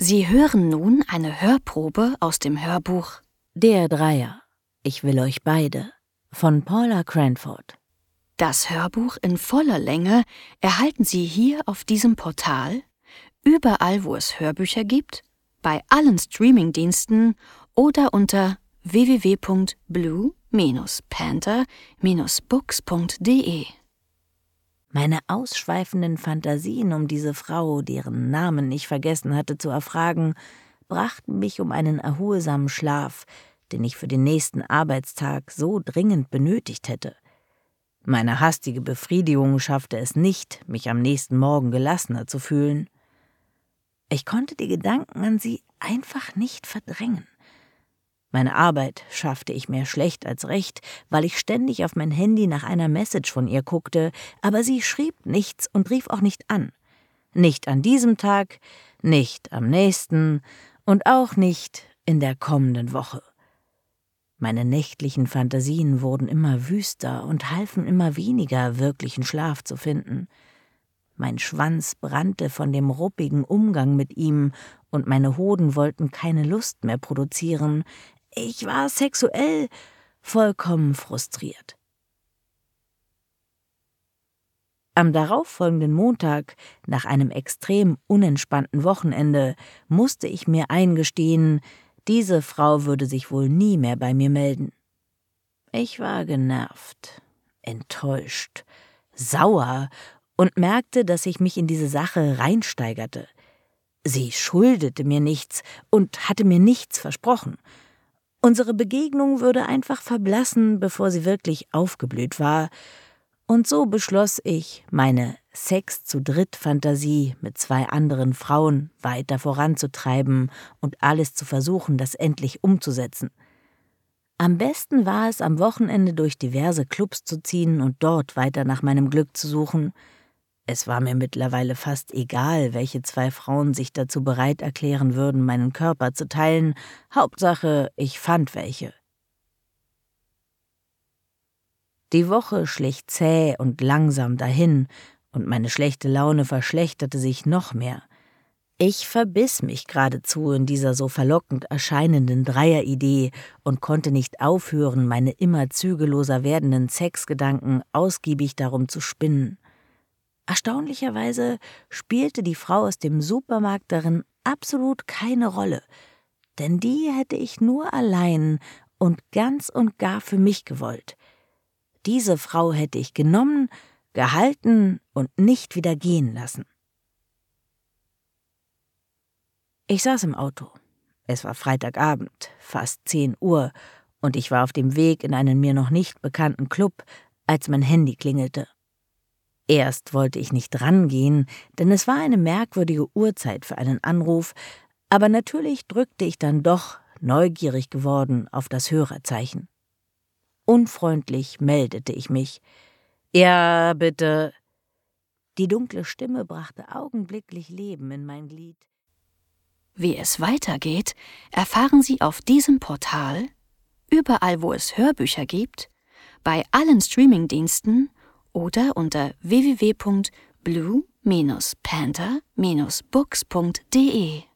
Sie hören nun eine Hörprobe aus dem Hörbuch Der Dreier. Ich will euch beide von Paula Cranford. Das Hörbuch in voller Länge erhalten Sie hier auf diesem Portal, überall wo es Hörbücher gibt, bei allen Streamingdiensten oder unter www.blue-panther-books.de. Meine ausschweifenden Fantasien um diese Frau, deren Namen ich vergessen hatte zu erfragen, brachten mich um einen erholsamen Schlaf, den ich für den nächsten Arbeitstag so dringend benötigt hätte. Meine hastige Befriedigung schaffte es nicht, mich am nächsten Morgen gelassener zu fühlen. Ich konnte die Gedanken an sie einfach nicht verdrängen. Meine Arbeit schaffte ich mehr schlecht als recht, weil ich ständig auf mein Handy nach einer Message von ihr guckte, aber sie schrieb nichts und rief auch nicht an. Nicht an diesem Tag, nicht am nächsten und auch nicht in der kommenden Woche. Meine nächtlichen Fantasien wurden immer wüster und halfen immer weniger, wirklichen Schlaf zu finden. Mein Schwanz brannte von dem ruppigen Umgang mit ihm und meine Hoden wollten keine Lust mehr produzieren. Ich war sexuell vollkommen frustriert. Am darauffolgenden Montag, nach einem extrem unentspannten Wochenende, musste ich mir eingestehen, diese Frau würde sich wohl nie mehr bei mir melden. Ich war genervt, enttäuscht, sauer und merkte, dass ich mich in diese Sache reinsteigerte. Sie schuldete mir nichts und hatte mir nichts versprochen. Unsere Begegnung würde einfach verblassen, bevor sie wirklich aufgeblüht war. Und so beschloss ich, meine Sex-zu-dritt-Fantasie mit 2 anderen Frauen weiter voranzutreiben und alles zu versuchen, das endlich umzusetzen. Am besten war es, am Wochenende durch diverse Clubs zu ziehen und dort weiter nach meinem Glück zu suchen. Es war mir mittlerweile fast egal, welche 2 Frauen sich dazu bereit erklären würden, meinen Körper zu teilen. Hauptsache, ich fand welche. Die Woche schlich zäh und langsam dahin, und meine schlechte Laune verschlechterte sich noch mehr. Ich verbiss mich geradezu in dieser so verlockend erscheinenden Dreieridee und konnte nicht aufhören, meine immer zügelloser werdenden Sexgedanken ausgiebig darum zu spinnen. Erstaunlicherweise spielte die Frau aus dem Supermarkt darin absolut keine Rolle, denn die hätte ich nur allein und ganz und gar für mich gewollt. Diese Frau hätte ich genommen, gehalten und nicht wieder gehen lassen. Ich saß im Auto. Es war Freitagabend, fast 10 Uhr, und ich war auf dem Weg in einen mir noch nicht bekannten Club, als mein Handy klingelte. Erst wollte ich nicht rangehen, denn es war eine merkwürdige Uhrzeit für einen Anruf, aber natürlich drückte ich dann doch, neugierig geworden, auf das Hörerzeichen. Unfreundlich meldete ich mich. »Ja, bitte.« Die dunkle Stimme brachte augenblicklich Leben in mein Glied. Wie es weitergeht, erfahren Sie auf diesem Portal, überall wo es Hörbücher gibt, bei allen Streamingdiensten oder unter www.blue-panther-books.de.